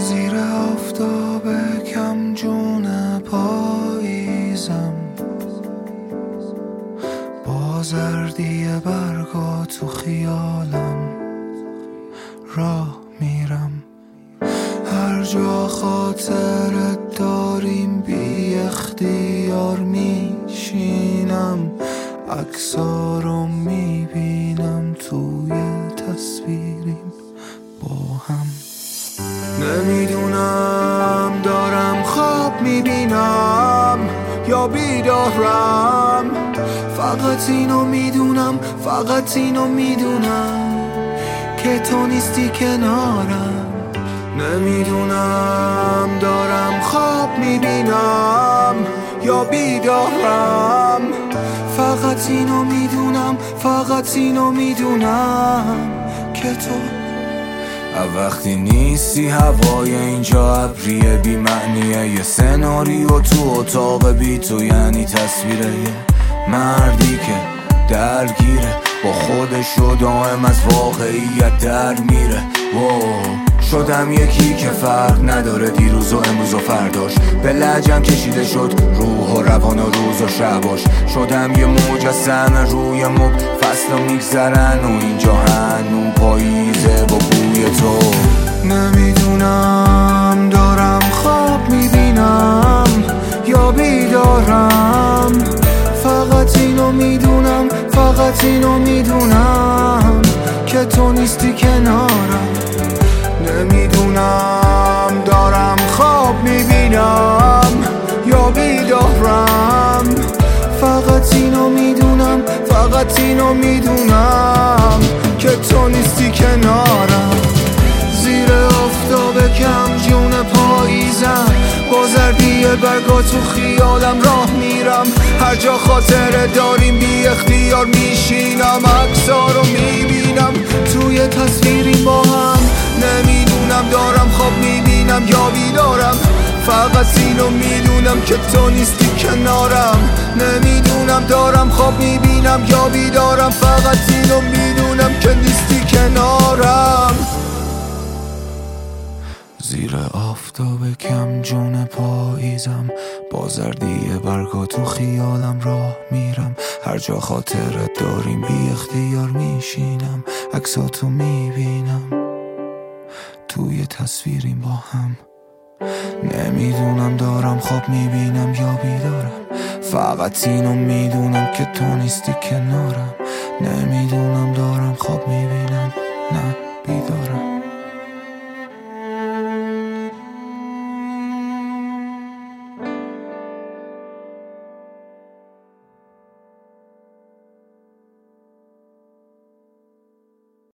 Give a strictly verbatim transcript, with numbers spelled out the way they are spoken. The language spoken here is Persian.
زیر آفتاب کم جون پاییزم، با زردی برگا تو خیالم راه میرم. هر جا خاطرت داریم بی اختیار میشینم، عکسا رو میبینم توی تصویریم با هم. نمیدونم دارم خواب میبینم یا بیدارم، فقط اینو میدونم، فقط اینو میدونم که تو نیستی کنارم. نمیدونم دارم خواب میبینم یا بیدارم، فقط اینو میدونم، فقط اینو میدونم که تو وقتی نیستی. هوای اینجا ابریه بی معنیه، یه سناریو تو اتاق بی تو، یعنی تصویره یه مردی که درگیره با خودش و دائم از واقعیت در میره. شدم یکی که فرق نداره دیروز و امروز و فرداش، به لجم کشیده شد روح و روان و روز و شباش. شدم یه مجسمه روی مبل، فصل میگذرن و اینجا هنو پاییزه با بوی تو. نمیدونم دارم خواب میبینم یا بیدارم، فقط اینو میدونم، فقط اینو میدونم که تو نیستی کنارم. نمیدونم دارم خواب میبینم یا بیدارم، فقط اینو میدونم، فقط اینو میدونم که تو نیستی کنارم. زیر آفتاب کم جون پاییزم، با زردی برگا تو خیالم راه میرم. هر جا خاطره داریم بی اختیار میشینم، عکسا رو میبینم توی تصویریم با هم. نمیدونم دارم خواب میبینم یا بیدارم، فقط اینو میدونم که تو نیستی کنارم. نمیدونم دارم خواب میبینم یا بیدارم، فقط اینو میدونم که نیستی کنارم. زیر آفتاب کم جون پاییزم، با زردی برگا تو خیالم راه میرم. هر جا خاطرت داریم بی اختیار میشینم، عکساتو میبینم توی تصویریم با هم. نمیدونم دارم خواب میبینم یا بیدارم، فقط اینو میدونم که تو نیستی کنارم. نمیدونم دارم خواب میبینم